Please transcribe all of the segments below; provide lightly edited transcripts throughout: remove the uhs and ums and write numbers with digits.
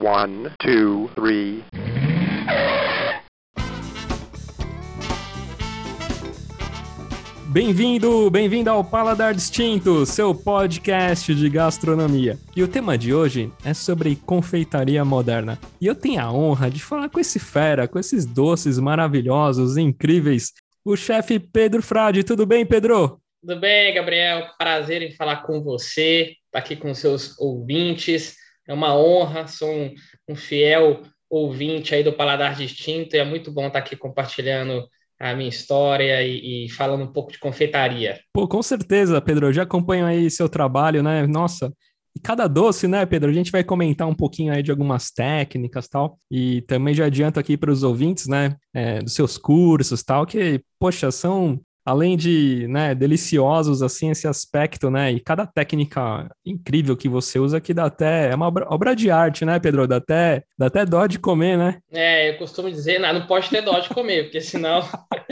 One, two, three. Bem-vindo ao Paladar Distinto, seu podcast de gastronomia. E o tema de hoje é sobre confeitaria moderna. E eu tenho a honra de falar com esse fera, com esses doces maravilhosos, incríveis, o chefe Pedro Frade. Tudo bem, Pedro? Tudo bem, Gabriel? Prazer em falar com você, estar aqui com seus ouvintes. É uma honra, sou um fiel ouvinte aí do Paladar Distinto e é muito bom estar aqui compartilhando a minha história e falando um pouco de confeitaria. Pô, com certeza, Pedro. Eu já acompanho aí seu trabalho, né? Nossa, e cada doce, né, Pedro? A gente vai comentar um pouquinho aí de algumas técnicas e tal. E também já adianto aqui para os ouvintes, né, dos seus cursos e tal, que, poxa, são... Além de, né, deliciosos, assim, esse aspecto, né, e cada técnica incrível que você usa que dá até, é uma obra de arte, né, Pedro? Dá até dó de comer, né? Eu costumo dizer, não pode ter dó de comer, porque senão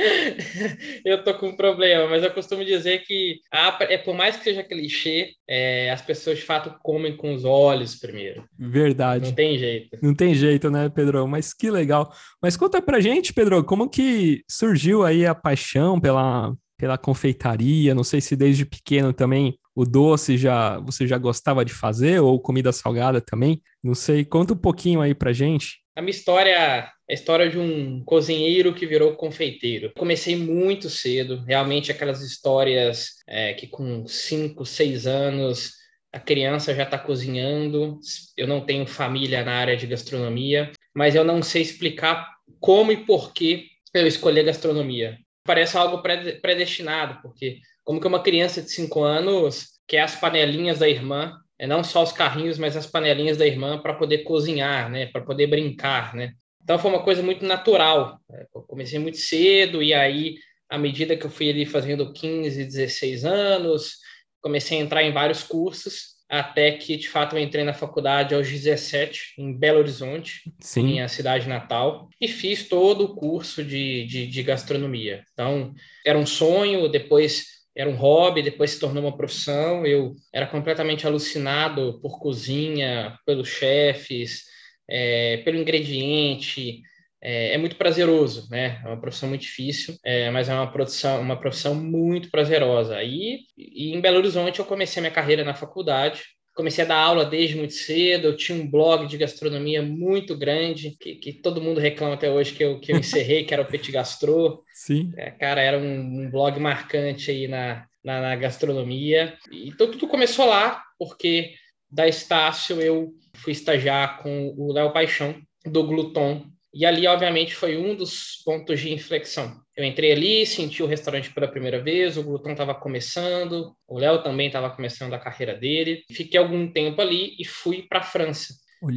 eu tô com um problema, mas eu costumo dizer que, por mais que seja clichê, as pessoas de fato comem com os olhos primeiro. Verdade. Não tem jeito. Não tem jeito, né, Pedro? Mas que legal. Mas conta pra gente, Pedro, como que surgiu aí a paixão pela confeitaria? Não sei se desde pequeno também o doce você já gostava de fazer, ou comida salgada também. Não sei, conta um pouquinho aí pra gente. A minha história é a história de um cozinheiro que virou confeiteiro. Comecei muito cedo, realmente aquelas histórias que com 5, 6 anos a criança já está cozinhando. Eu não tenho família na área de gastronomia, mas eu não sei explicar como e por que eu escolhi a gastronomia. Parece algo predestinado, porque como que uma criança de 5 anos quer as panelinhas da irmã, não só os carrinhos, mas as panelinhas da irmã para poder cozinhar, né, para poder brincar, né? Então foi uma coisa muito natural. Eu comecei muito cedo e aí, à medida que eu fui ali fazendo 15, 16 anos, comecei a entrar em vários cursos, até que, de fato, eu entrei na faculdade aos 17, em Belo Horizonte, Sim. minha cidade natal, e fiz todo o curso de gastronomia. Então, era um sonho, depois era um hobby, depois se tornou uma profissão. Eu era completamente alucinado por cozinha, pelos chefes, pelo ingrediente. É muito prazeroso, né? É uma profissão muito difícil, mas é uma profissão muito prazerosa. E em Belo Horizonte eu comecei minha carreira na faculdade. Comecei a dar aula desde muito cedo. Eu tinha um blog de gastronomia muito grande, que todo mundo reclama até hoje que eu encerrei, que era o Petit Gastro. Sim. Cara, era um blog marcante aí na gastronomia. Então tudo começou lá, porque da Estácio eu fui estagiar com o Léo Paixão, do Gluton. E ali, obviamente, foi um dos pontos de inflexão. Eu entrei ali, senti o restaurante pela primeira vez, o Gluton estava começando, o Léo também estava começando a carreira dele. Fiquei algum tempo ali e fui para a França.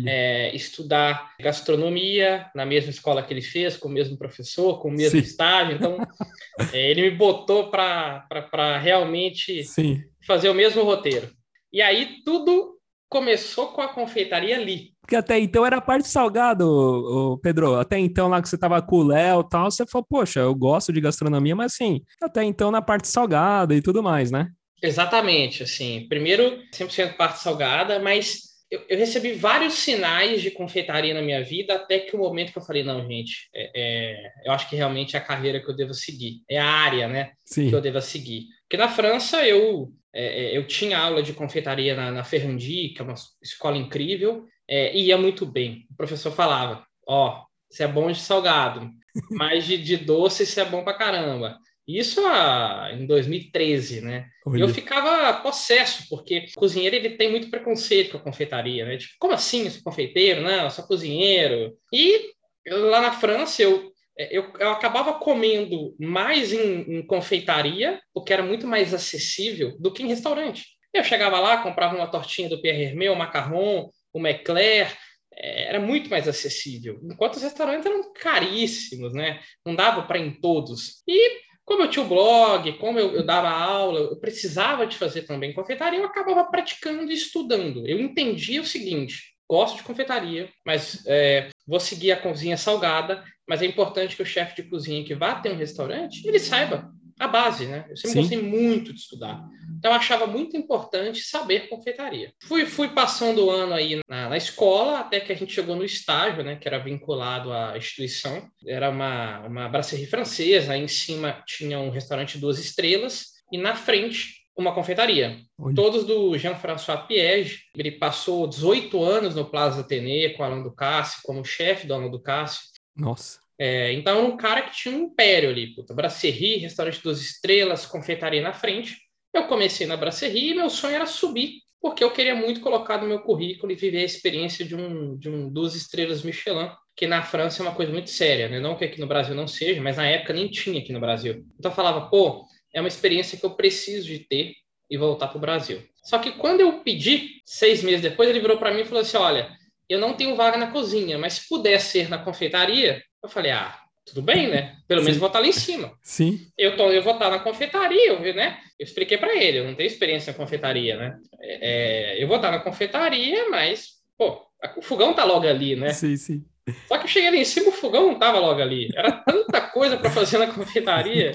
Estudar gastronomia na mesma escola que ele fez, com o mesmo professor, com o mesmo estágio. Então, ele me botou para realmente fazer o mesmo roteiro. E aí, tudo começou com a confeitaria ali. Porque até então era a parte salgada, Pedro. Até então, lá que você tava com o Léo e tal, você falou, poxa, eu gosto de gastronomia, mas assim, até então na parte salgada e tudo mais, né? Exatamente, assim, primeiro 100% parte salgada, mas eu recebi vários sinais de confeitaria na minha vida, até que o momento que eu falei, não, gente, eu acho que realmente é a carreira que eu devo seguir, é a área, né, Sim. que eu devo seguir. Porque na França eu tinha aula de confeitaria na Ferrandi, que é uma escola incrível, e ia muito bem. O professor falava, você é bom de salgado, mas de doce você é bom pra caramba. Isso em 2013, né? Olha. E eu ficava possesso, porque o cozinheiro ele tem muito preconceito com a confeitaria, né? Tipo, como assim, eu sou confeiteiro? Não, eu sou cozinheiro. E lá na França eu acabava comendo mais em confeitaria, porque era muito mais acessível do que em restaurante. Eu chegava lá, comprava uma tortinha do Pierre Hermé, o macarrão, o Meclair, era muito mais acessível. Enquanto os restaurantes eram caríssimos, né? Não dava para ir em todos. E como eu tinha o blog, como eu dava aula, eu precisava de fazer também confeitaria, eu acabava praticando e estudando. Eu entendia o seguinte, gosto de confeitaria, mas vou seguir a cozinha salgada, mas é importante que o chefe de cozinha que vá ter um restaurante, ele saiba a base, né? Eu sempre Sim. gostei muito de estudar. Então, eu achava muito importante saber confeitaria. Fui passando o ano aí na escola, até que a gente chegou no estágio, né? Que era vinculado à instituição. Era uma brasserie francesa, aí em cima tinha um restaurante 2 estrelas, e na frente, uma confeitaria. Olha. Todos do Jean-François Piège. Ele passou 18 anos no Plaza Athénée com Alain Ducasse, como chefe do Alain Ducasse. Nossa. Então, era um cara que tinha um império ali. Puta, brasserie, restaurante 2 estrelas, confeitaria na frente. Eu comecei na brasserie e meu sonho era subir, porque eu queria muito colocar no meu currículo e viver a experiência de um 2 estrelas Michelin, que na França é uma coisa muito séria, né? Não que aqui no Brasil não seja, mas na época nem tinha aqui no Brasil. Então, eu falava, pô, é uma experiência que eu preciso de ter e voltar para o Brasil. Só que quando eu pedi, 6 meses depois, ele virou para mim e falou assim, olha, eu não tenho vaga na cozinha, mas se puder ser na confeitaria, eu falei, tudo bem, né? Pelo menos vou estar lá em cima. Sim. Eu vou estar na confeitaria, né? Eu expliquei para ele, eu não tenho experiência na confeitaria, né? Eu vou estar na confeitaria, mas, pô, o fogão tá logo ali, né? Sim, sim. Só que eu cheguei ali em cima, o fogão não tava logo ali. Era tanta coisa para fazer na confeitaria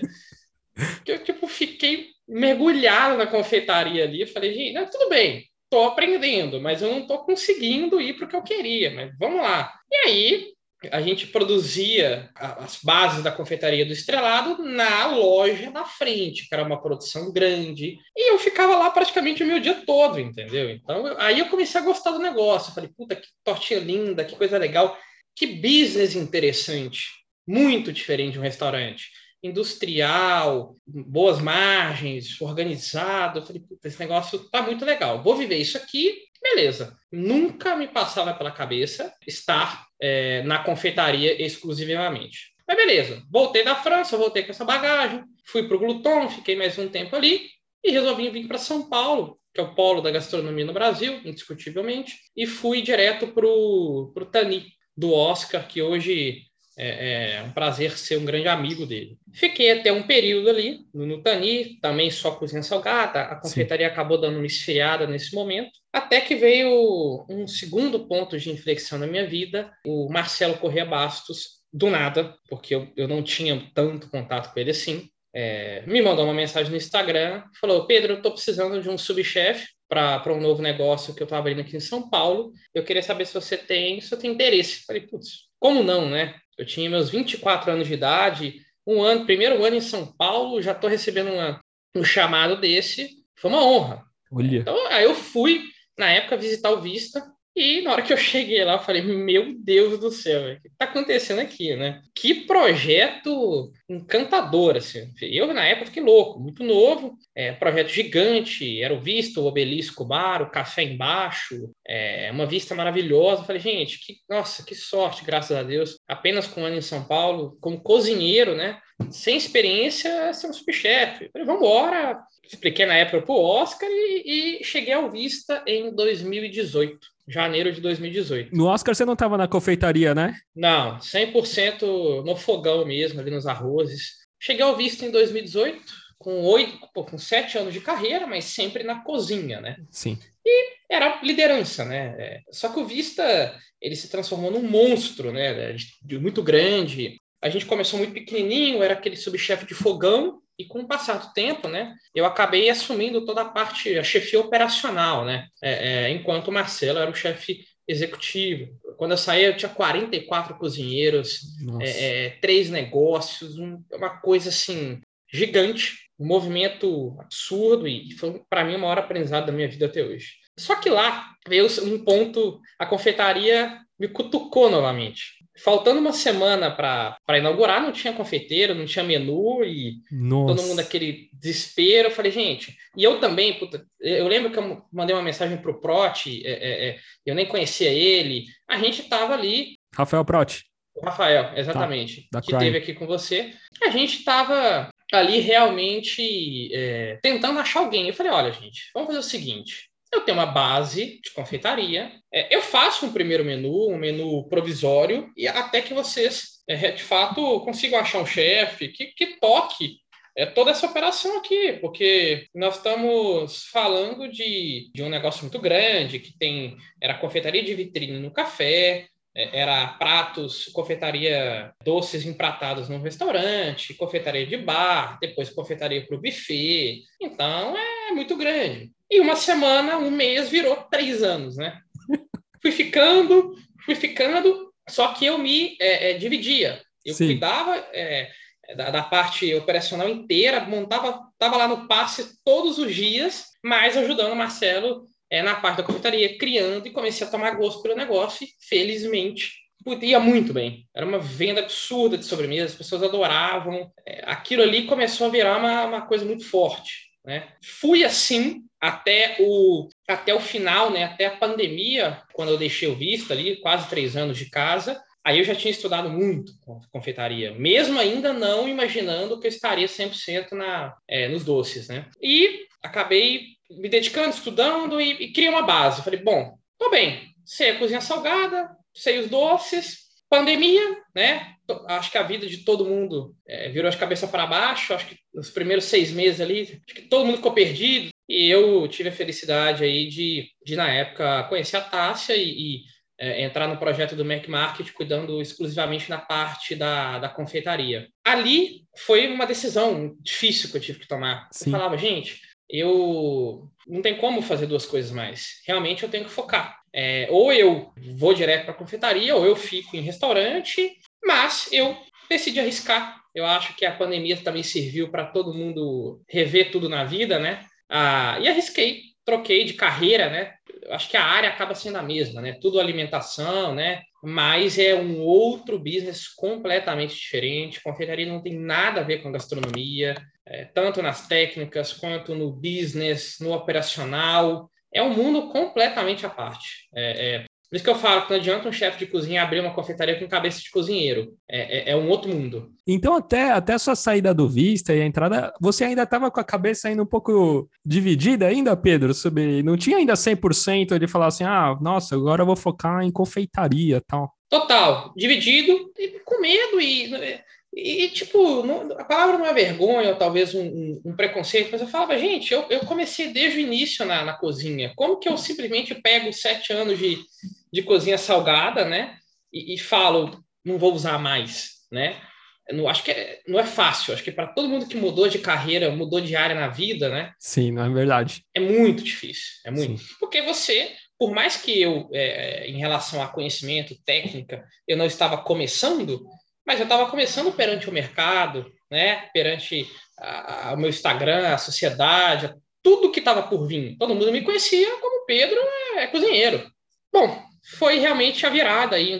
que eu, tipo, fiquei mergulhado na confeitaria ali. Eu falei, gente, não, tudo bem, tô aprendendo, mas eu não tô conseguindo ir para o que eu queria, mas vamos lá. E aí, a gente produzia as bases da confeitaria do Estrelado na loja da frente, que era uma produção grande, e eu ficava lá praticamente o meu dia todo, entendeu? Então, aí eu comecei a gostar do negócio. Eu falei, puta, que tortinha linda, que coisa legal, que business interessante, muito diferente de um restaurante. Industrial, boas margens, organizado. Eu falei, puta, esse negócio tá muito legal. Vou viver isso aqui, beleza. Nunca me passava pela cabeça estar na confeitaria exclusivamente. Mas beleza, voltei da França, voltei com essa bagagem, fui para o Gluton, fiquei mais um tempo ali e resolvi vir para São Paulo, que é o polo da gastronomia no Brasil, indiscutivelmente, e fui direto para o Tani, do Oscar, que hoje é um prazer ser um grande amigo dele. Fiquei até um período ali no Tani, também só cozinha salgada, a confeitaria acabou dando uma esfriada nesse momento, até que veio um segundo ponto de inflexão na minha vida, o Marcelo Corrêa Bastos, do nada, porque eu não tinha tanto contato com ele assim, me mandou uma mensagem no Instagram, falou, Pedro, eu estou precisando de um subchefe para um novo negócio que eu estou abrindo aqui em São Paulo, eu queria saber se você tem interesse. Falei, putz, como não, né? Eu tinha meus 24 anos de idade, primeiro ano em São Paulo, já estou recebendo um chamado desse, foi uma honra. Olha. Então, aí eu fui, na época, visitar o Vista, e na hora que eu cheguei lá, eu falei, meu Deus do céu, o que está acontecendo aqui, né? Que projeto encantador, assim. Eu, na época, fiquei louco, muito novo, projeto gigante, era o Vista, o Obelisco Bar, o café embaixo, uma vista maravilhosa. Eu falei, gente, nossa, que sorte, graças a Deus. Apenas com um ano em São Paulo, como cozinheiro, né? Sem experiência, ser um subchefe. Falei, vamos embora. Expliquei na época para o Oscar e cheguei ao Vista em 2018. Janeiro de 2018. No Oscar você não estava na confeitaria, né? Não, 100% no fogão mesmo, ali nos arrozes. Cheguei ao Vista em 2018, com 7 anos de carreira, mas sempre na cozinha, né? Sim. E era liderança, né? Só que o Vista, ele se transformou num monstro, né? Muito grande. A gente começou muito pequenininho, era aquele subchefe de fogão, e com o passar do tempo, né, eu acabei assumindo toda a chefia operacional, né, enquanto o Marcelo era o chefe executivo. Quando eu saí, eu tinha 44 cozinheiros, 3 negócios, uma coisa assim gigante, um movimento absurdo, e foi para mim o maior aprendizado da minha vida até hoje. Só que lá veio um ponto, a confeitaria me cutucou novamente. Faltando uma semana para inaugurar, não tinha confeiteiro, não tinha menu, e todo mundo aquele desespero. Eu falei, gente, e eu também, eu lembro que eu mandei uma mensagem pro Proti, eu nem conhecia ele, a gente estava ali. Rafael Proti. O Rafael, exatamente, da que Crime. esteve aqui com você. A gente estava ali realmente tentando achar alguém. Eu falei, olha, gente, vamos fazer o seguinte. Eu tenho uma base de confeitaria, eu faço um primeiro menu, um menu provisório, e até que vocês, de fato, consigam achar um chefe que toque toda essa operação aqui, porque nós estamos falando de um negócio muito grande, era confeitaria de vitrine no café, Era pratos, confeitaria, doces empratados num restaurante, confeitaria de bar, depois confeitaria para o buffet. Então, é muito grande. E uma semana, um mês, virou 3 anos, né? Fui ficando, só que eu me dividia. Eu Sim. cuidava da parte operacional inteira, estava lá no passe todos os dias, mas ajudando o Marcelo na parte da confeitaria, criando, e comecei a tomar gosto pelo negócio e, felizmente, ia muito bem. Era uma venda absurda de sobremesa, as pessoas adoravam. Aquilo ali começou a virar uma coisa muito forte, né? Fui assim até o final, né? Até a pandemia, quando eu deixei o visto ali, quase 3 anos de casa. Aí eu já tinha estudado muito confeitaria, mesmo ainda não imaginando que eu estaria 100% nos doces, né? E acabei me dedicando, estudando e criei uma base. Falei, bom, tô bem, sei a cozinha salgada, sei os doces, pandemia, né? Acho que a vida de todo mundo virou de cabeça para baixo. Acho que nos primeiros 6 meses ali, acho que todo mundo ficou perdido. E eu tive a felicidade aí de na época, conhecer a Tássia e entrar no projeto do Mac Market, cuidando exclusivamente na parte da confeitaria. Ali foi uma decisão difícil que eu tive que tomar. Eu Sim. falava, gente, eu não tem como fazer 2 coisas mais. Realmente eu tenho que focar. Ou eu vou direto para a confeitaria, ou eu fico em restaurante, mas eu decidi arriscar. Eu acho que a pandemia também serviu para todo mundo rever tudo na vida, né? E arrisquei, troquei de carreira, né? Eu acho que a área acaba sendo a mesma, né? Tudo alimentação, né? Mas é um outro business completamente diferente. Confeitaria não tem nada a ver com gastronomia, tanto nas técnicas quanto no business, no operacional. É um mundo completamente à parte. Por isso que eu falo que não adianta um chefe de cozinha abrir uma confeitaria com cabeça de cozinheiro. É um outro mundo. Então, até a sua saída do Vista e a entrada, você ainda estava com a cabeça ainda um pouco dividida ainda, Pedro? Não tinha ainda 100% de falar assim, nossa, agora eu vou focar em confeitaria e tal. Total. Dividido e com medo tipo, a palavra não é vergonha ou talvez um preconceito, mas eu falava, gente, eu comecei desde o início na cozinha. Como que eu simplesmente pego 7 anos de cozinha salgada, né? E falo, não vou usar mais, né? Acho que não é fácil. Acho que para todo mundo que mudou de carreira, mudou de área na vida, né? Sim, não é verdade. É muito difícil. É muito. Sim. Porque você, por mais que eu, em relação a conhecimento, técnica, eu não estava começando, mas eu estava começando perante o mercado, né? Perante o meu Instagram, a sociedade, tudo que estava por vir. Todo mundo me conhecia como Pedro cozinheiro. Bom, foi realmente a virada aí em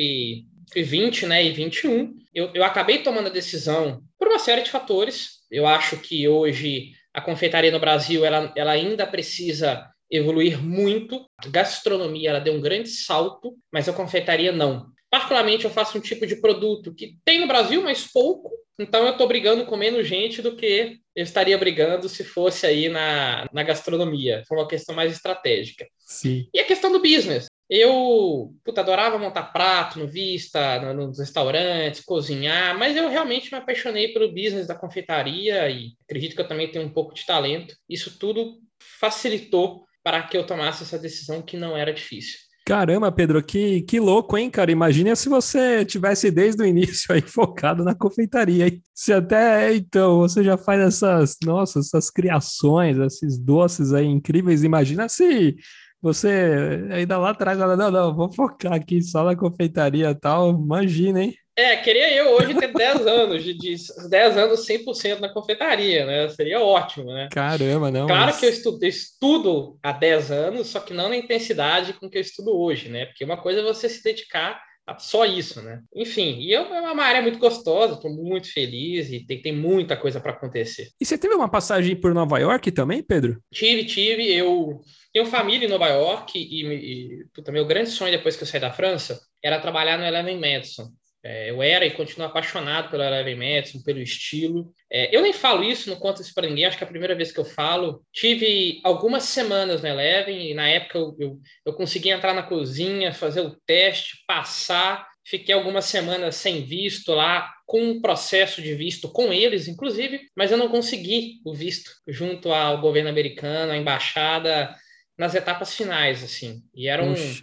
2020, né, e 21. Eu acabei tomando a decisão por uma série de fatores. Eu acho que hoje a confeitaria no Brasil ela ainda precisa evoluir muito. A gastronomia ela deu um grande salto, mas a confeitaria não. Particularmente, eu faço um tipo de produto que tem no Brasil, mas pouco. Então, eu estou brigando com menos gente do que eu estaria brigando se fosse aí na gastronomia. Foi uma questão mais estratégica. Sim. E a questão do business. Eu adorava montar prato no Vista, nos restaurantes, cozinhar, mas eu realmente me apaixonei pelo business da confeitaria e acredito que eu também tenho um pouco de talento. Isso tudo facilitou para que eu tomasse essa decisão que não era difícil. Caramba, Pedro, que louco, hein, cara? Imagina se você tivesse desde o início aí focado na confeitaria, hein? Se até, então, você já faz essas criações, esses doces aí incríveis. Imagina se você ainda lá atrás, não, vou focar aqui só na confeitaria e tal. Imagina, hein? Queria eu hoje ter 10 anos, de 10 anos 100% na confeitaria, né? Seria ótimo, né? Caramba, não, Claro que eu mas... estudo há 10 anos, só que não na intensidade com que eu estudo hoje, né? Porque uma coisa é você se dedicar a só isso, né? Enfim, é uma área muito gostosa, estou muito feliz e tem muita coisa para acontecer. E você teve uma passagem por Nova York também, Pedro? Tive. Eu tenho família em Nova York puta, meu grande sonho depois que eu saí da França era trabalhar no Eleven Madison. Eu era e continuo apaixonado pelo Eleven Madison, pelo estilo. Eu nem falo isso, não conto isso para ninguém, acho que é a primeira vez que eu falo. Tive algumas semanas no Eleven e na época eu consegui entrar na cozinha, fazer o teste, passar. Fiquei algumas semanas sem visto lá, com um processo de visto com eles, inclusive, mas eu não consegui o visto junto ao governo americano, à embaixada, nas etapas finais, assim. E Poxa.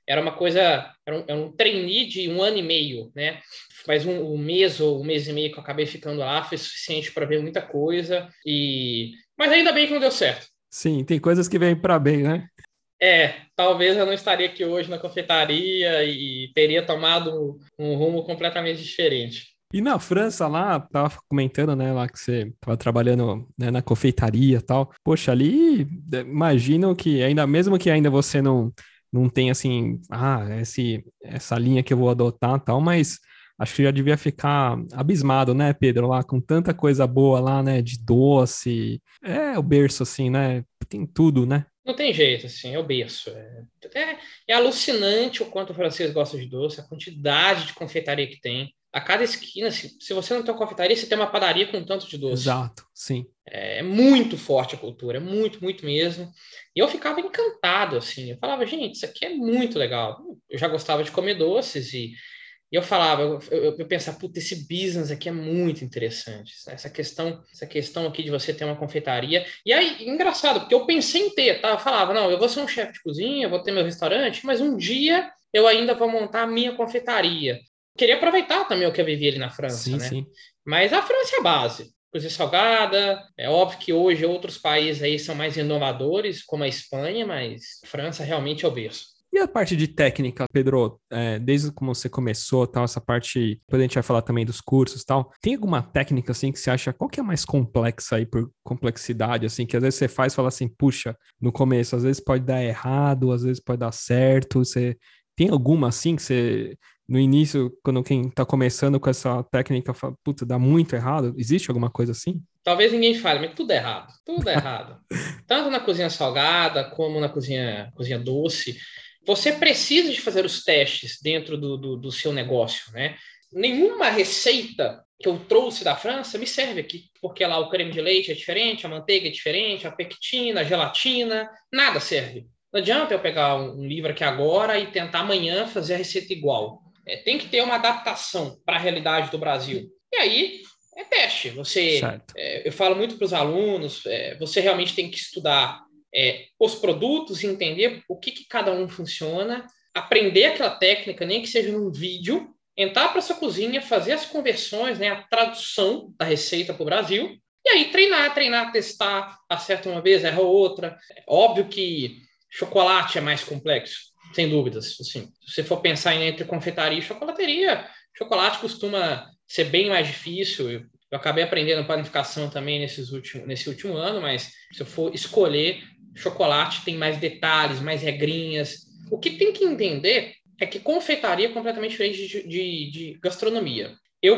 era uma coisa, era um trainee de 1 ano e meio, né? Mas um mês ou 1 mês e meio que eu acabei ficando lá foi suficiente para ver muita coisa. Mas ainda bem que não deu certo. Sim, tem coisas que vêm para bem, né? Talvez eu não estaria aqui hoje na confeitaria e teria tomado um rumo completamente diferente. E na França lá, tava comentando, né, lá que você tava trabalhando, né, na confeitaria e tal. Poxa, ali, imagino que ainda, mesmo que ainda você não tenha assim, essa linha que eu vou adotar e tal, mas acho que já devia ficar abismado, né, Pedro, lá com tanta coisa boa lá, né, de doce. É o berço, assim, né? Tem tudo, né? Não tem jeito, assim, é o berço. É alucinante o quanto o francês gosta de doce, a quantidade de confeitaria que tem. A cada esquina, se você não tem uma confeitaria, você tem uma padaria com tanto de doce. Exato, sim. É muito forte a cultura, é muito, muito mesmo. E eu ficava encantado, assim. Eu falava, gente, isso aqui é muito legal. Eu já gostava de comer doces e eu falava, eu pensava, puta, esse business aqui é muito interessante. Essa questão aqui de você ter uma confeitaria. E aí, engraçado, porque eu pensei em ter, tá? Eu falava, não, eu vou ser um chefe de cozinha, eu vou ter meu restaurante, mas um dia eu ainda vou montar a minha confeitaria. Queria aproveitar também o que eu vivi ali na França, Sim, né? sim. Mas a França é a base. Cozinha salgada, é óbvio que hoje outros países aí são mais inovadores, como a Espanha, mas a França realmente é o berço. E a parte de técnica, Pedro, desde como você começou, tal, essa parte, depois a gente vai falar também dos cursos, tal. Tem alguma técnica assim que você acha qual que é mais complexa aí por complexidade, assim, que às vezes você faz e fala assim, puxa, no começo, às vezes pode dar errado, às vezes pode dar certo. Você tem alguma assim que você no início, quando quem tá começando com essa técnica, fala, puta, dá muito errado? Existe alguma coisa assim? Talvez ninguém fale, mas tudo é errado. Tudo é errado. Tanto na cozinha salgada como na cozinha doce. Você precisa de fazer os testes dentro do seu negócio, né? Nenhuma receita que eu trouxe da França me serve aqui, porque lá o creme de leite é diferente, a manteiga é diferente, a pectina, a gelatina, nada serve. Não adianta eu pegar um livro aqui agora e tentar amanhã fazer a receita igual. Tem que ter uma adaptação para a realidade do Brasil. E aí é teste. Certo. Eu falo muito para os alunos, você realmente tem que estudar os produtos, entender o que cada um funciona, aprender aquela técnica, nem que seja num vídeo, entrar para sua cozinha, fazer as conversões, né, a tradução da receita para o Brasil, e aí treinar, testar, acerta uma vez, erra outra. É óbvio que chocolate é mais complexo, sem dúvidas. Assim, se você for pensar entre confeitaria e chocolateria, chocolate costuma ser bem mais difícil. Eu acabei aprendendo panificação também nesse último ano, mas se eu for escolher, chocolate tem mais detalhes, mais regrinhas. O que tem que entender é que confeitaria é completamente diferente de gastronomia.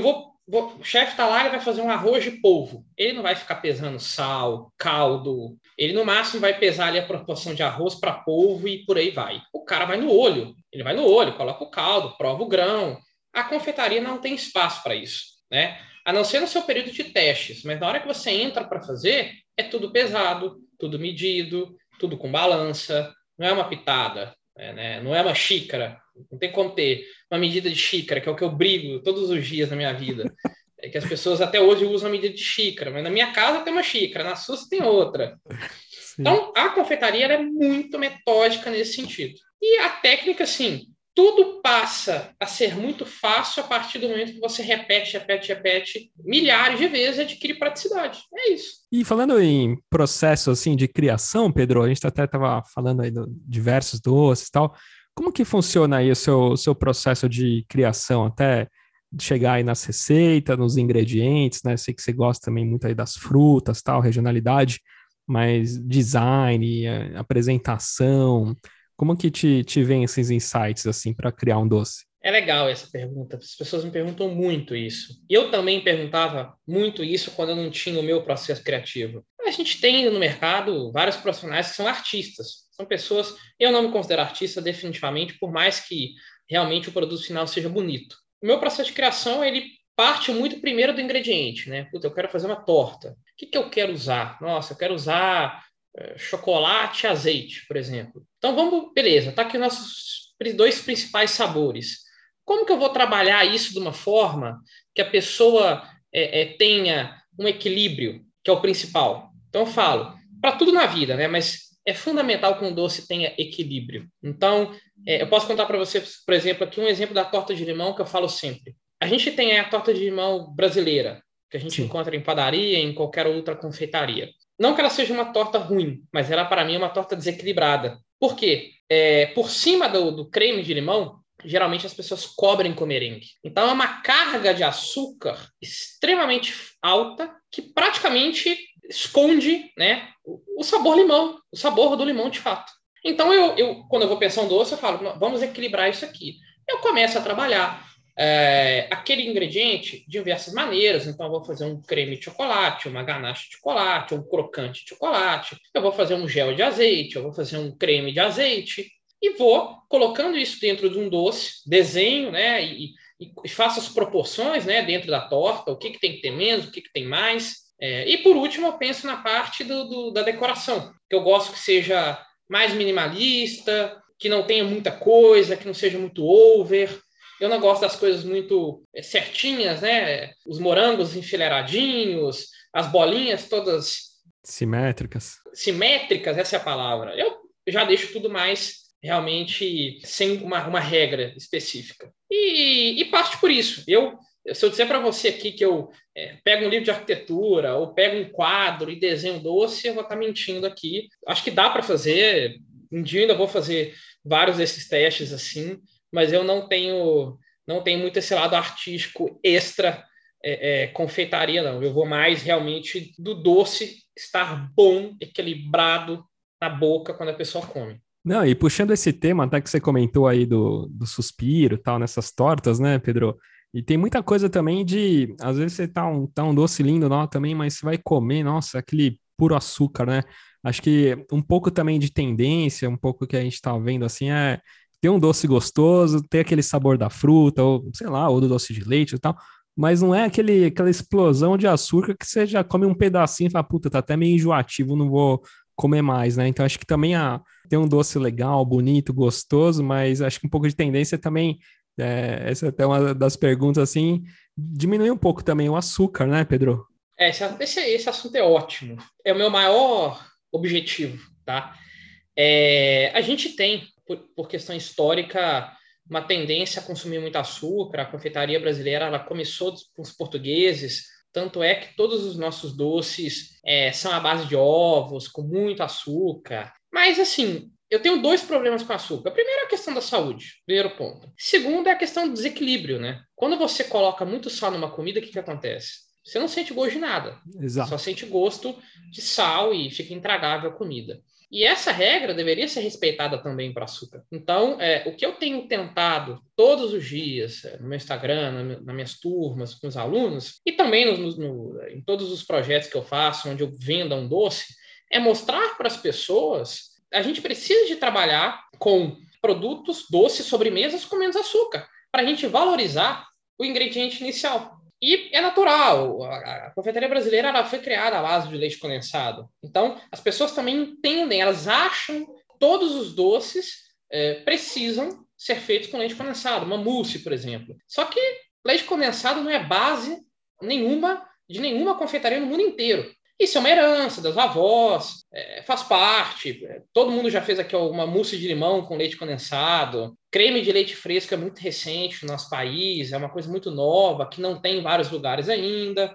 O chefe está lá e vai fazer um arroz de polvo. Ele não vai ficar pesando sal, caldo. Ele no máximo vai pesar ali a proporção de arroz para polvo e por aí vai. O cara vai no olho. Ele vai no olho, coloca o caldo, prova o grão. A confeitaria não tem espaço para isso, né? A não ser no seu período de testes, mas na hora que você entra para fazer, é tudo pesado, tudo medido, tudo com balança, não é uma pitada, né? Não é uma xícara, não tem como ter uma medida de xícara, que é o que eu brigo todos os dias na minha vida. É que as pessoas até hoje usam a medida de xícara, mas na minha casa tem uma xícara, na sua tem outra. Sim. Então, a confeitaria é muito metódica nesse sentido. E a técnica, assim, tudo passa a ser muito fácil a partir do momento que você repete milhares de vezes e adquire praticidade. É isso. E falando em processo assim de criação, Pedro, a gente até estava falando aí de diversos doces e tal. Como que funciona aí o seu processo de criação até chegar aí nas receitas, nos ingredientes, né? Sei que você gosta também muito aí das frutas, tal, regionalidade, mas design, apresentação, como que te vem esses insights assim para criar um doce? É legal essa pergunta. As pessoas me perguntam muito isso. E eu também perguntava muito isso quando eu não tinha o meu processo criativo. A gente tem no mercado vários profissionais que são artistas. São pessoas. Eu não me considero artista definitivamente, por mais que realmente o produto final seja bonito. O meu processo de criação, ele parte muito primeiro do ingrediente, né? Puta, eu quero fazer uma torta. O que eu quero usar? Nossa, eu quero usar chocolate e azeite, por exemplo. Então vamos, beleza, tá aqui nossos dois principais sabores. Como que eu vou trabalhar isso de uma forma que a pessoa tenha um equilíbrio, que é o principal? Então eu falo, para tudo na vida, né? Mas é fundamental que um doce tenha equilíbrio. Então, eu posso contar para você, por exemplo, aqui um exemplo da torta de limão que eu falo sempre. A gente tem a torta de limão brasileira, que a gente encontra em padaria, em qualquer outra confeitaria. Não que ela seja uma torta ruim, mas ela, para mim, é uma torta desequilibrada. Por quê? Por cima do creme de limão, geralmente as pessoas cobrem com merengue. Então, é uma carga de açúcar extremamente alta que praticamente esconde, né, o sabor limão, o sabor do limão de fato. Então, quando eu vou pensar um doce, eu falo, vamos equilibrar isso aqui. Eu começo a trabalhar aquele ingrediente de diversas maneiras. Então, eu vou fazer um creme de chocolate, uma ganache de chocolate, um crocante de chocolate. Eu vou fazer um gel de azeite, eu vou fazer um creme de azeite. E vou colocando isso dentro de um doce, desenho, né? E faço as proporções, né, dentro da torta, o que tem que ter menos, o que tem mais. E, por último, eu penso na parte da decoração, que eu gosto que seja mais minimalista, que não tenha muita coisa, que não seja muito over. Eu não gosto das coisas muito certinhas, né? Os morangos enfileiradinhos, as bolinhas todas... Simétricas, essa é a palavra. Eu já deixo tudo mais realmente sem uma regra específica. E parte por isso. Se eu disser para você aqui que eu pego um livro de arquitetura ou pego um quadro e desenho um doce, eu vou estar mentindo aqui. Acho que dá para fazer. Um dia ainda vou fazer vários desses testes assim, mas eu não tenho muito esse lado artístico extra confeitaria, não. Eu vou mais realmente do doce estar bom, equilibrado na boca quando a pessoa come. Não, e puxando esse tema, até que você comentou aí do suspiro, tal, nessas tortas, né, Pedro? E tem muita coisa também às vezes você tá um doce lindo, não, também, mas você vai comer, nossa, aquele puro açúcar, né? Acho que um pouco também de tendência, um pouco que a gente tá vendo, assim, ter um doce gostoso, ter aquele sabor da fruta, ou sei lá, ou do doce de leite e tal, mas não é aquela explosão de açúcar que você já come um pedacinho e fala, puta, tá até meio enjoativo, não vou comer mais, né? Então acho que também tem um doce legal, bonito, gostoso, mas acho que um pouco de tendência também, essa é até uma das perguntas, assim, diminuir um pouco também o açúcar, né, Pedro? Esse assunto é ótimo. É o meu maior objetivo, tá? A gente tem, por questão histórica, uma tendência a consumir muito açúcar. A confeitaria brasileira ela começou com os portugueses, tanto é que todos os nossos doces são à base de ovos, com muito açúcar. Mas, assim, eu tenho 2 problemas com açúcar. Primeiro é a questão da saúde, primeiro ponto. Segundo é a questão do desequilíbrio, né? Quando você coloca muito sal numa comida, o que acontece? Você não sente gosto de nada. Exato. Só sente gosto de sal e fica intragável a comida. E essa regra deveria ser respeitada também para açúcar. Então, o que eu tenho tentado todos os dias no meu Instagram, nas minhas turmas, com os alunos, e também em todos os projetos que eu faço, onde eu venda um doce, é mostrar para as pessoas a gente precisa de trabalhar com produtos, doces, sobremesas com menos açúcar, para a gente valorizar o ingrediente inicial. E é natural, a confeitaria brasileira ela foi criada à base de leite condensado. Então, as pessoas também entendem, elas acham que todos os doces precisam ser feitos com leite condensado, uma mousse, por exemplo. Só que leite condensado não é base nenhuma de nenhuma confeitaria no mundo inteiro. Isso é uma herança das avós, faz parte. Todo mundo já fez aqui uma mousse de limão com leite condensado. Creme de leite fresco é muito recente no nosso país, é uma coisa muito nova, que não tem em vários lugares ainda,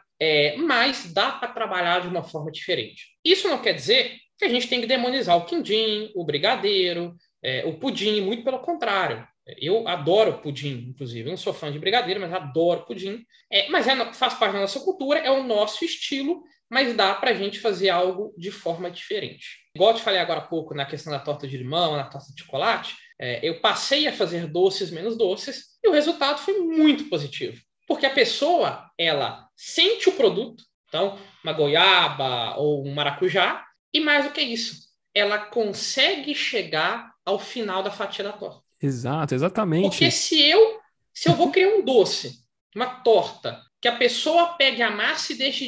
mas dá para trabalhar de uma forma diferente. Isso não quer dizer que a gente tem que demonizar o quindim, o brigadeiro, o pudim, muito pelo contrário. Eu adoro pudim, inclusive. Eu não sou fã de brigadeiro, mas adoro pudim. Mas faz parte da nossa cultura, é o nosso estilo, mas dá para a gente fazer algo de forma diferente. Igual eu te falei agora há pouco na questão da torta de limão, na torta de chocolate, eu passei a fazer doces menos doces e o resultado foi muito positivo. Porque a pessoa, ela sente o produto, então uma goiaba ou um maracujá, e mais do que isso, ela consegue chegar ao final da fatia da torta. Exato, exatamente. Porque se eu vou criar um doce, uma torta, que a pessoa pegue a massa e deixe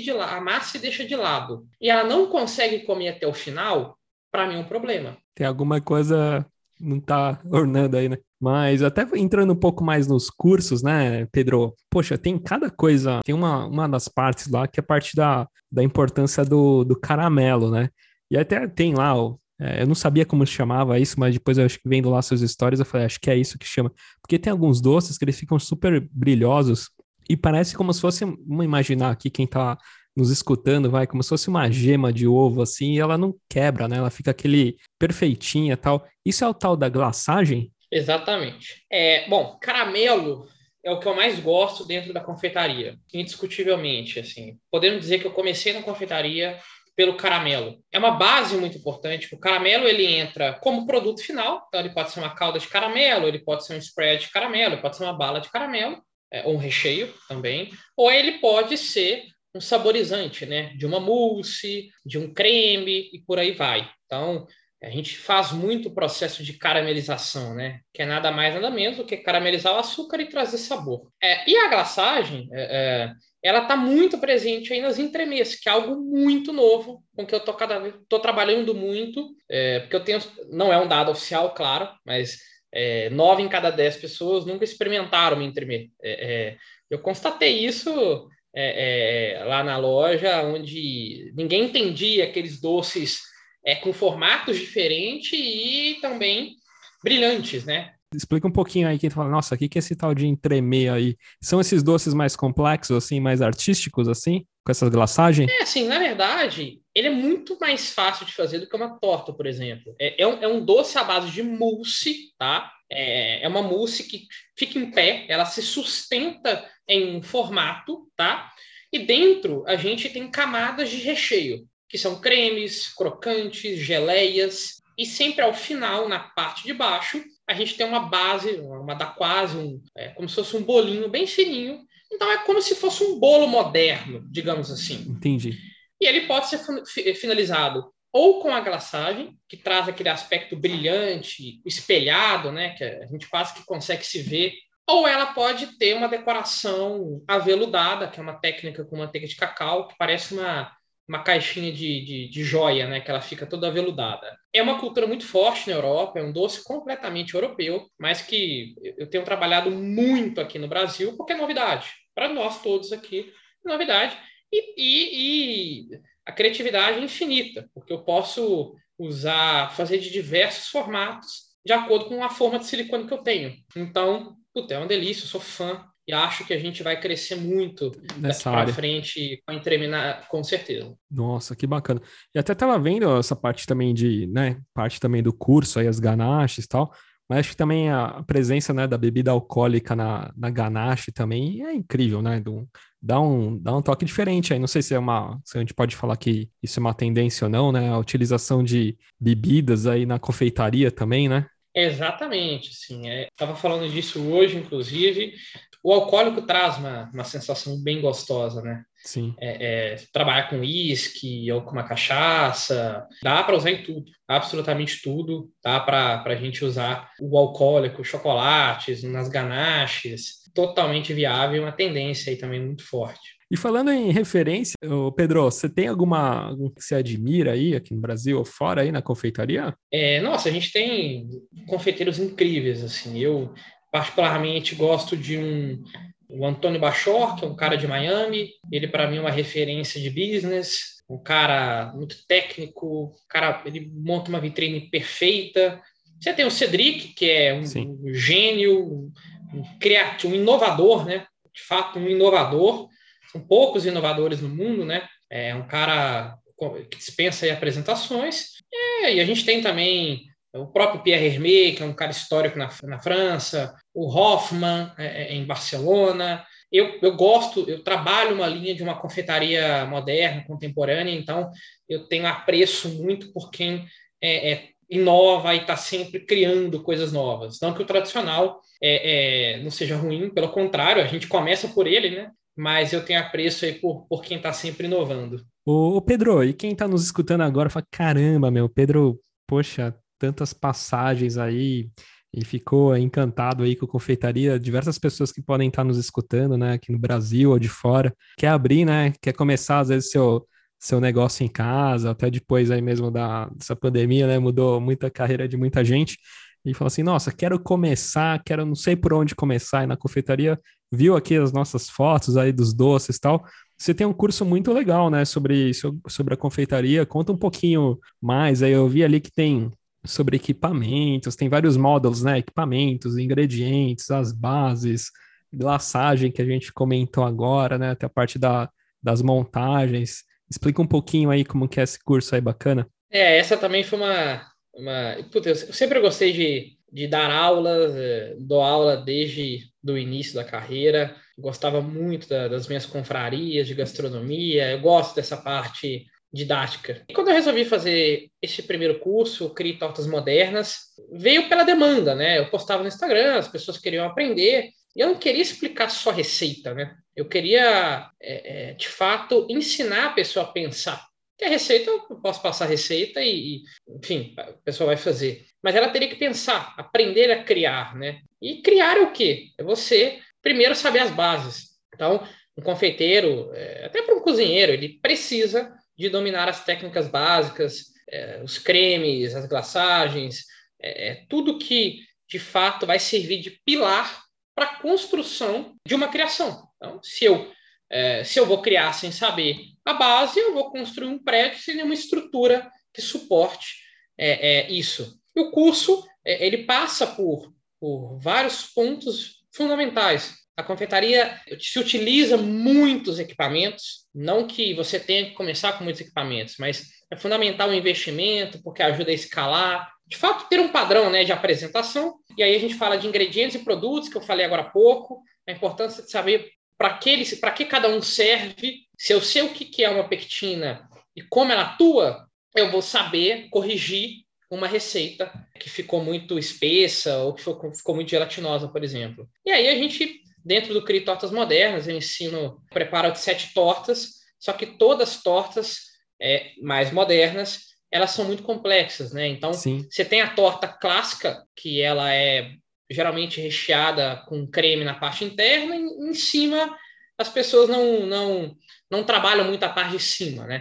de lado, e ela não consegue comer até o final, para mim é um problema. Tem alguma coisa não tá ornando aí, né? Mas até entrando um pouco mais nos cursos, né, Pedro? Poxa, tem cada coisa, tem uma das partes lá que é a parte da importância do caramelo, né? E até tem lá Eu não sabia como se chamava isso, mas depois eu acho que vendo lá suas histórias, eu falei, acho que é isso que chama. Porque tem alguns doces que eles ficam super brilhosos e parece como se fosse, vamos imaginar aqui quem tá nos escutando, vai, como se fosse uma gema de ovo, assim, e ela não quebra, né? Ela fica aquele perfeitinha e tal. Isso é o tal da glaçagem? Exatamente. Bom, caramelo é o que eu mais gosto dentro da confeitaria, indiscutivelmente, assim. Podemos dizer que eu comecei na confeitaria pelo caramelo. É uma base muito importante. O caramelo ele entra como produto final, então ele pode ser uma calda de caramelo, ele pode ser um spread de caramelo, ele pode ser uma bala de caramelo, ou um recheio também, ou ele pode ser um saborizante, né? De uma mousse, de um creme e por aí vai. Então, a gente faz muito o processo de caramelização, né? Que é nada mais, nada menos do que caramelizar o açúcar e trazer sabor. E a glaçagem, ela está muito presente aí nas entremês, que é algo muito novo, com que eu estou trabalhando muito, porque eu tenho, não é um dado oficial, claro, mas 9 em cada 10 pessoas nunca experimentaram uma entremê. Eu constatei isso lá na loja, onde ninguém entendia aqueles doces com formatos diferentes e também brilhantes, né? Explica um pouquinho aí, quem fala, nossa, o que que é esse tal de entremê aí? São esses doces mais complexos, assim, mais artísticos, assim, com essas glaçagens? Assim, na verdade, ele é muito mais fácil de fazer do que uma torta, por exemplo. É um doce à base de mousse, tá? É uma mousse que fica em pé, ela se sustenta em um formato, tá? E dentro a gente tem camadas de recheio, que são cremes, crocantes, geleias, e sempre ao final, na parte de baixo, a gente tem uma base, uma da quase, como se fosse um bolinho bem fininho. Então é como se fosse um bolo moderno, digamos assim. Entendi. E ele pode ser finalizado ou com a glaçagem, que traz aquele aspecto brilhante, espelhado, né, que a gente quase que consegue se ver, ou ela pode ter uma decoração aveludada, que é uma técnica com manteiga de cacau, que parece uma caixinha de joia, né, que ela fica toda aveludada. É uma cultura muito forte na Europa, é um doce completamente europeu, mas que eu tenho trabalhado muito aqui no Brasil, porque é novidade. Para nós todos aqui, é novidade. E a criatividade é infinita, porque eu posso fazer de diversos formatos de acordo com a forma de silicone que eu tenho. Então, puta, é uma delícia, eu sou fã e acho que a gente vai crescer muito daqui Nessa para área. frente com a Entreminar, com certeza. Nossa, que bacana. E até tava vendo essa parte também né, parte também do curso aí, as ganaches e tal, mas acho que também a presença, né, da bebida alcoólica na ganache também é incrível, né? Dá um toque diferente aí. Não sei se a gente pode falar que isso é uma tendência ou não, né? A utilização de bebidas aí na confeitaria também, né? Exatamente, sim. Estava falando disso hoje, inclusive. O alcoólico traz uma sensação bem gostosa, né? Sim. Trabalhar com uísque ou com uma cachaça, dá para usar em tudo, absolutamente tudo. Dá para a gente usar o alcoólico, chocolates, nas ganaches, totalmente viável, uma tendência aí também muito forte. E falando em referência, ô Pedro, você tem algum que você admira aí aqui no Brasil ou fora aí na confeitaria? Nossa, a gente tem confeiteiros incríveis, assim. Eu particularmente gosto de o Antônio Bachor, que é um cara de Miami. Ele para mim é uma referência de business, um cara muito técnico, ele monta uma vitrine perfeita. Você tem o Cedric, que é Sim. um gênio, um criativo, um inovador, né? De fato, um inovador. São poucos inovadores no mundo, né? É um cara que dispensa aí apresentações. E a gente tem também o próprio Pierre Hermé, que é um cara histórico na França, o Hoffman em Barcelona. Eu trabalho uma linha de uma confeitaria moderna, contemporânea, então eu tenho apreço muito por quem inova e está sempre criando coisas novas. Não que o tradicional não seja ruim, pelo contrário, a gente começa por ele, né? Mas eu tenho apreço aí por quem está sempre inovando. Ô Pedro, e quem tá nos escutando agora fala, caramba, meu, Pedro, poxa, tantas passagens aí e ficou encantado aí com a confeitaria. Diversas pessoas que podem estar nos escutando, né, aqui no Brasil ou de fora, quer abrir, né, quer começar às vezes seu negócio em casa, até depois aí mesmo dessa pandemia, né, mudou muita carreira de muita gente. E fala assim, nossa, quero começar, não sei por onde começar aí na confeitaria, viu aqui as nossas fotos aí dos doces e tal, Você tem um curso muito legal, né, sobre a confeitaria. Conta um pouquinho mais. Aí eu vi ali que tem sobre equipamentos, tem vários módulos, né? Equipamentos, ingredientes, as bases, glaçagem que a gente comentou agora, né? Até a parte das montagens. Explica um pouquinho aí como que é esse curso aí bacana. Essa também foi Puta, eu sempre gostei de dar aulas, dou aula desde do início da carreira, gostava muito das minhas confrarias de gastronomia, eu gosto dessa parte didática. E quando eu resolvi fazer esse primeiro curso, Crie Tortas Modernas, veio pela demanda, né? Eu postava no Instagram, as pessoas queriam aprender, e eu não queria explicar só receita, né? Eu queria, de fato, ensinar a pessoa a pensar. Que a receita, eu posso passar a receita enfim, a pessoa vai fazer. Mas ela teria que pensar, aprender a criar, né? E criar é o quê? É você, primeiro, saber as bases. Então, um confeiteiro, até para um cozinheiro, ele precisa de dominar as técnicas básicas, os cremes, as glaçagens, tudo que, de fato, vai servir de pilar para a construção de uma criação. Então, se eu vou criar sem saber a base, eu vou construir um prédio sem nenhuma estrutura que suporte isso. E o curso ele passa por vários pontos fundamentais. A confeitaria se utiliza muitos equipamentos, não que você tenha que começar com muitos equipamentos, mas é fundamental o investimento, porque ajuda a escalar, de fato, ter um padrão, né, de apresentação. E aí a gente fala de ingredientes e produtos, que eu falei agora há pouco, a importância de saber para que cada um serve. Se eu sei o que é uma pectina e como ela atua, eu vou saber corrigir uma receita que ficou muito espessa ou que ficou muito gelatinosa, por exemplo. E aí a gente, dentro do Crie Tortas Modernas, eu ensino preparo de 7 tortas, só que todas as tortas mais modernas, elas são muito complexas, né? Então, Sim. você tem a torta clássica, que ela é geralmente recheada com creme na parte interna, e em cima as pessoas não trabalham muito a parte de cima, né?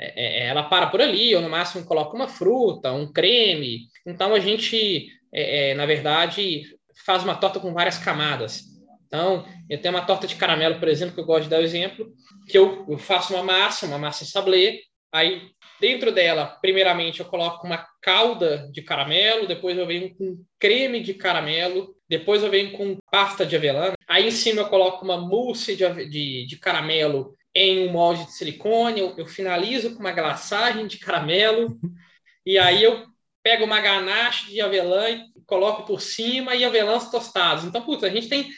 Ela para por ali, ou no máximo coloca uma fruta, um creme. Então a gente, na verdade, faz uma torta com várias camadas. Então, eu tenho uma torta de caramelo, por exemplo, que eu gosto de dar o exemplo, que eu faço uma massa sablé, aí dentro dela, primeiramente, eu coloco uma calda de caramelo, depois eu venho com creme de caramelo, depois eu venho com pasta de avelã. Aí em cima eu coloco uma mousse de caramelo em um molde de silicone, eu finalizo com uma glaçagem de caramelo, e aí eu pego uma ganache de avelã e coloco por cima e avelãs tostados. Então, putz, a gente tem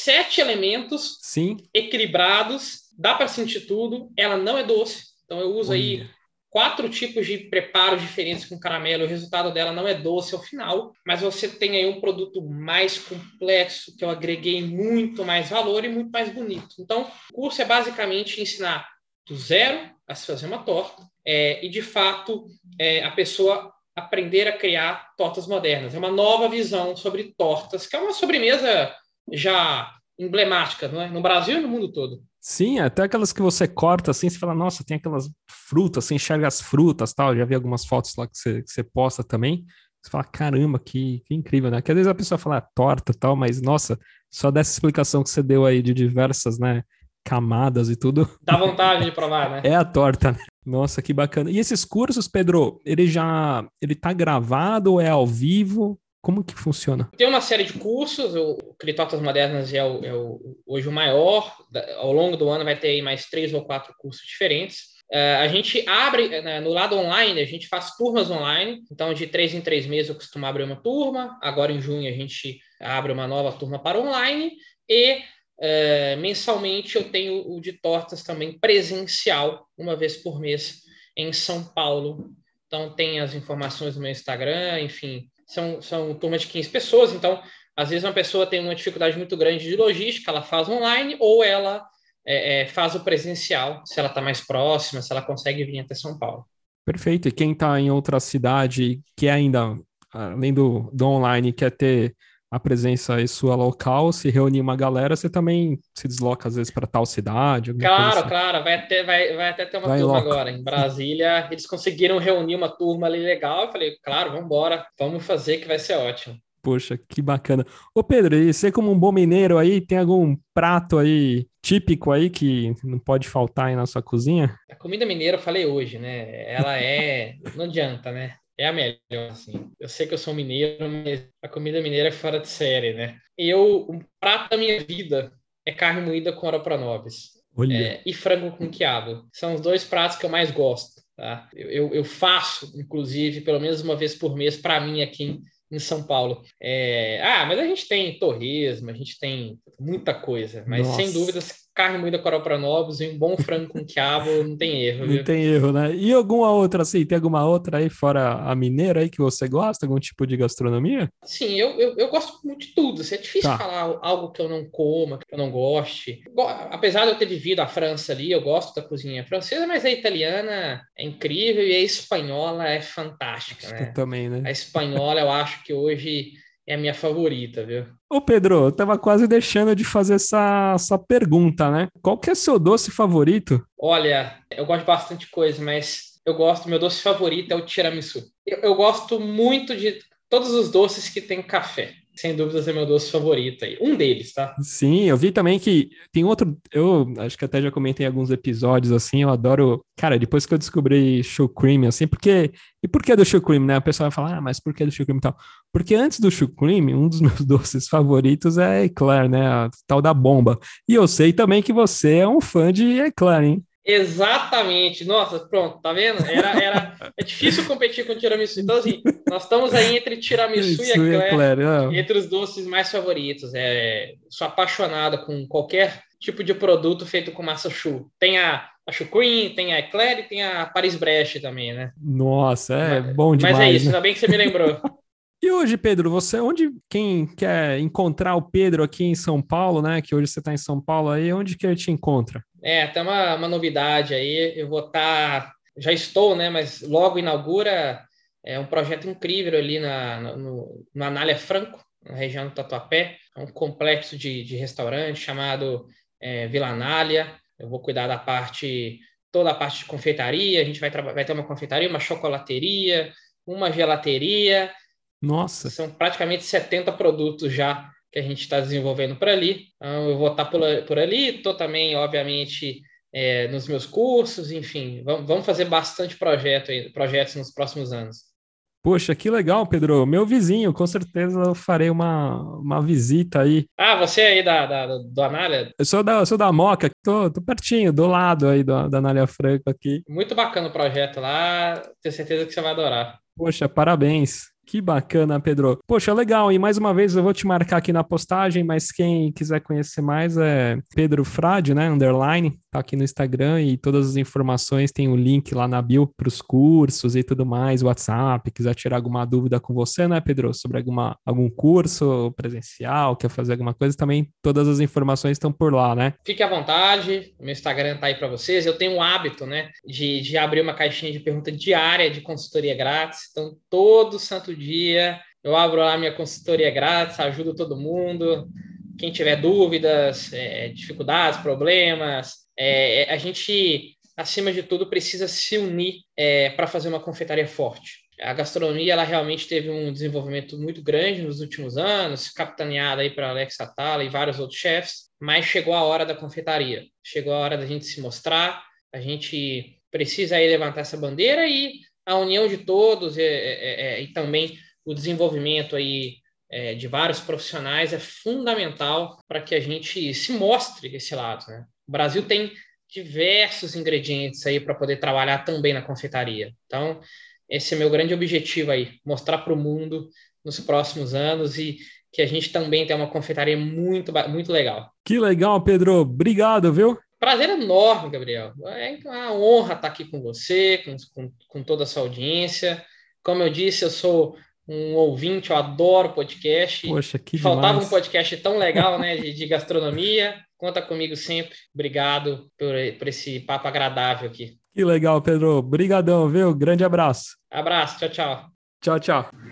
7 elementos Sim. equilibrados, dá para sentir tudo, ela não é doce, então eu uso aí 4 tipos de preparos diferentes com caramelo, o resultado dela não é doce ao final, mas você tem aí um produto mais complexo, que eu agreguei muito mais valor e muito mais bonito. Então, o curso é basicamente ensinar do zero a se fazer uma torta e, de fato, a pessoa aprender a criar tortas modernas. É uma nova visão sobre tortas, que é uma sobremesa já emblemática, não é? No Brasil e no mundo todo. Sim, até aquelas que você corta assim, você fala, nossa, tem aquelas frutas, você enxerga as frutas tal. Já vi algumas fotos lá que você posta também. Você fala, caramba, que incrível, né? Que às vezes a pessoa fala torta e tal, mas nossa, só dessa explicação que você deu aí de diversas, né, camadas e tudo. Dá vontade de provar, né? É a torta, né? Nossa, que bacana. E esses cursos, Pedro, ele tá gravado ou é ao vivo? Como que funciona? Tem uma série de cursos, o Crie Tortas Modernas hoje o maior, ao longo do ano vai ter aí mais 3 ou 4 cursos diferentes. A gente abre, no lado online, a gente faz turmas online, então de 3 em 3 meses eu costumo abrir uma turma, agora em junho a gente abre uma nova turma para online e mensalmente eu tenho o de tortas também presencial, uma vez por mês, em São Paulo. Então tem as informações no meu Instagram, enfim, são turmas de 15 pessoas, então às vezes uma pessoa tem uma dificuldade muito grande de logística, ela faz online ou ela faz o presencial, se ela está mais próxima, se ela consegue vir até São Paulo. Perfeito. E quem está em outra cidade que ainda, além do online, quer ter a presença aí sua local, se reunir uma galera, você também se desloca às vezes para tal cidade, alguma coisa assim. Claro, vai até ter uma Vai turma logo. agora. Em Brasília, eles conseguiram reunir uma turma ali legal. Eu falei, claro, vamos embora, vamos fazer que vai ser ótimo. Poxa, que bacana. Ô Pedro, e você como um bom mineiro aí, tem algum prato aí típico aí que não pode faltar aí na sua cozinha? A comida mineira eu falei hoje, né? Não adianta, né? É a melhor, assim. Eu sei que eu sou mineiro, mas a comida mineira é fora de série, né? O prato da minha vida é carne moída com ora pronobis, Olha, e frango com quiabo. São os dois pratos que eu mais gosto, tá? Eu faço, inclusive, pelo menos uma vez por mês para mim aqui em São Paulo. Mas a gente tem torresmo, a gente tem muita coisa, mas sem nossa. dúvidas, carne moída com ora pronobis e um bom frango com quiabo não tem erro, Não viu? tem erro, né? E alguma outra, assim, tem alguma outra aí fora a mineira aí que você gosta? Algum tipo de gastronomia? Sim, eu gosto muito de tudo. Assim, é difícil Tá. falar algo que eu não coma, que eu não goste. Apesar de eu ter vivido a França ali, eu gosto da cozinha francesa, mas a italiana é incrível e a espanhola é fantástica, Acho que eu né? também, né? A espanhola eu acho que hoje é a minha favorita, viu? Ô Pedro, eu tava quase deixando de fazer essa pergunta, né? Qual que é seu doce favorito? Olha, eu gosto de bastante coisa, mas meu doce favorito é o tiramisu. Eu gosto muito de todos os doces que tem café. Sem dúvidas é meu doce favorito aí. Um deles, tá? Sim, eu vi também que tem outro. Eu acho que até já comentei em alguns episódios assim. Eu adoro. Cara, depois que eu descobri show cream, assim, porque. E por que do show cream, né? O pessoal vai falar, ah, mas por que do show cream e tal? Porque antes do show cream, um dos meus doces favoritos é eclair, né? A tal da bomba. E eu sei também que você é um fã de eclair, hein? Exatamente. Nossa, pronto, tá vendo? É difícil competir com o tiramisu. Então, assim, nós estamos aí entre tiramisu e Isso, eclair, eclair. Ah, entre os doces mais favoritos. Sou apaixonado com qualquer tipo de produto feito com massa choux. Tem a choux cream, tem a eclair e tem a Paris-Brest também, né? nossa, é bom Mas é demais, isso, né? ainda bem que você me lembrou. E hoje, Pedro, quem quer encontrar o Pedro aqui em São Paulo, né? Que hoje você está em São Paulo aí, onde que ele te encontra? Tem uma novidade aí. Eu vou estar. Já estou, né? Mas logo inaugura um projeto incrível ali no Anália Franco, na região do Tatuapé. É um complexo de restaurante chamado Vila Anália. Eu vou cuidar toda a parte de confeitaria. A gente vai ter uma confeitaria, uma chocolateria, uma gelateria. Nossa. São praticamente 70 produtos já que a gente está desenvolvendo por ali. Então, eu vou estar por ali, estou também, obviamente, nos meus cursos, enfim, vamos fazer bastante projetos nos próximos anos. Poxa, que legal, Pedro. Meu vizinho, com certeza eu farei uma visita aí. Ah, você aí do Anália, Eu sou da Moca, tô pertinho, do lado aí da Anália Franco aqui. muito bacana o projeto lá, tenho certeza que você vai adorar. Poxa, parabéns. Que bacana, Pedro. Poxa, legal. E mais uma vez eu vou te marcar aqui na postagem, mas quem quiser conhecer mais é Pedro Frade, né? Underline, tá aqui no Instagram e todas as informações tem o link lá na bio para os cursos e tudo mais, WhatsApp. Quiser tirar alguma dúvida com você, né, Pedro? Sobre algum curso presencial, quer fazer alguma coisa, também todas as informações estão por lá, né? Fique à vontade, o meu Instagram está aí para vocês. Eu tenho um hábito, né, de abrir uma caixinha de pergunta diária de consultoria grátis. Então, todo santo dia eu abro lá minha consultoria grátis, ajudo todo mundo. Quem tiver dúvidas, dificuldades, problemas, a gente, acima de tudo, precisa se unir para fazer uma confeitaria forte. A gastronomia, ela realmente teve um desenvolvimento muito grande nos últimos anos, capitaneada aí para Alex Atala e vários outros chefs, mas chegou a hora da confeitaria. Chegou a hora da gente se mostrar, a gente precisa aí levantar essa bandeira e a união de todos e também o desenvolvimento aí de vários profissionais é fundamental para que a gente se mostre esse lado, né? O Brasil tem diversos ingredientes aí para poder trabalhar também na confeitaria. Então, esse é meu grande objetivo aí, mostrar para o mundo nos próximos anos e que a gente também tem uma confeitaria muito, muito legal. Que legal, Pedro. Obrigado, viu? Prazer enorme, Gabriel. É uma honra estar aqui com você, com toda a sua audiência. Como eu disse, eu sou um ouvinte, eu adoro podcast. Poxa, que Faltava um demais. podcast tão legal, né, de gastronomia. Conta comigo sempre. Obrigado por esse papo agradável aqui. Que legal, Pedro. Obrigadão, viu? Grande abraço. Abraço, tchau, tchau. Tchau, tchau.